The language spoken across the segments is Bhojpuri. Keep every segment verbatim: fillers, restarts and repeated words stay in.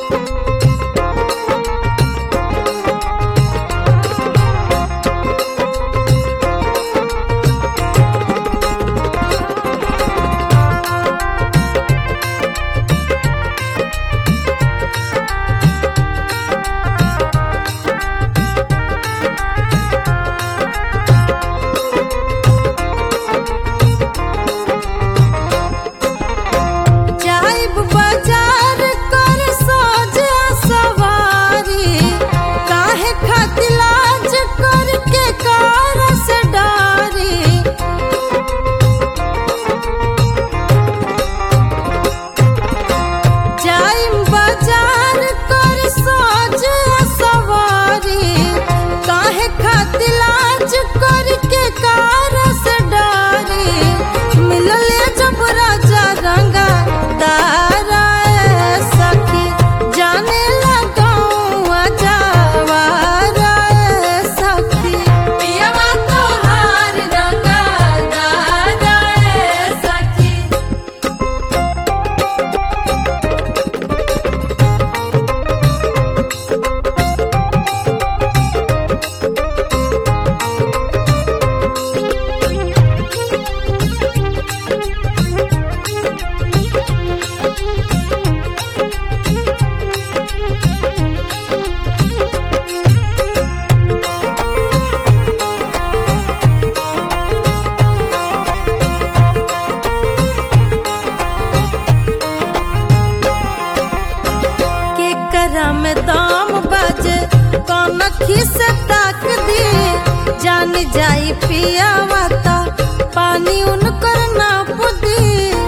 में दाम बाजे कौन खिस ताक दी जान जाई पिया वाता पानी उनकर नाप दी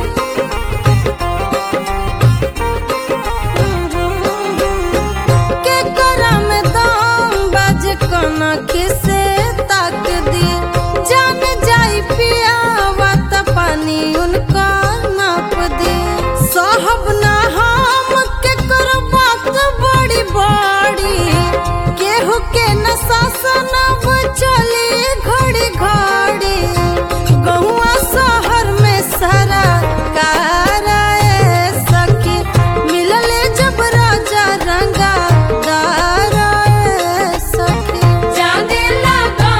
के करा में दाम बाजे कौन खिस ताक दी जान जाई पिया वाता पानी उनकर नाप दी साहब ना हम के करो बात बड़ी बड़ी केहू के न शासन चली घड़ी घड़ी गहुआ शहर में सारा कारा सखी मिलले जब राजा रंगा दारा सखी जाने लगा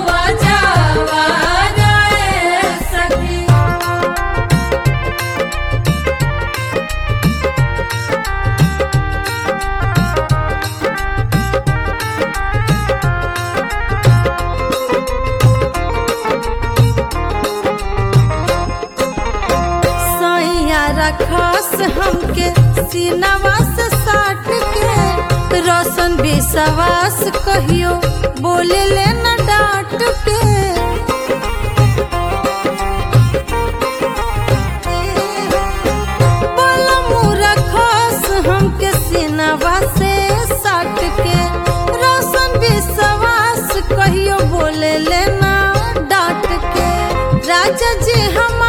जावारा सखी खास हमके सीनावा से साट के रोशन भी सवास कहियो बोले ले न डांट के बोला मुरा खास हमके सीनावा से साट के रोशन भी सवास कहियो बोले ले न डांट के राजा जी हम